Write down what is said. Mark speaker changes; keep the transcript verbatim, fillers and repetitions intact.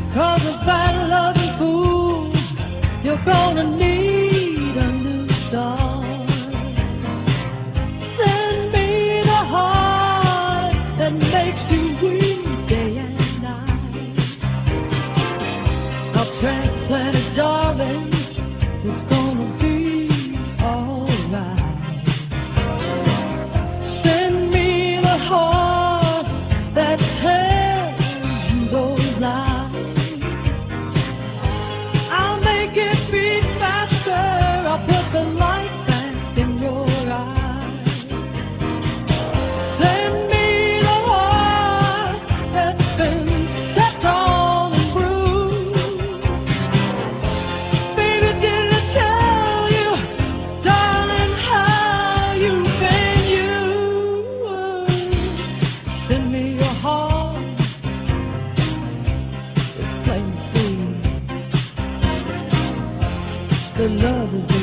Speaker 1: 'Cause a bad loving fool, you're gonna need a new start. Send me the heart that makes you weep day and night. A transplanted darling, it's gonna be alright. Send me the heart that tells you those lies. I'll make it beat faster. I'll put the light back in your eyes. Send me the heart that's been stepped on and bruised. Baby, did I tell you, darling, how you've been used? Send me your heart, it's plain to see. The love is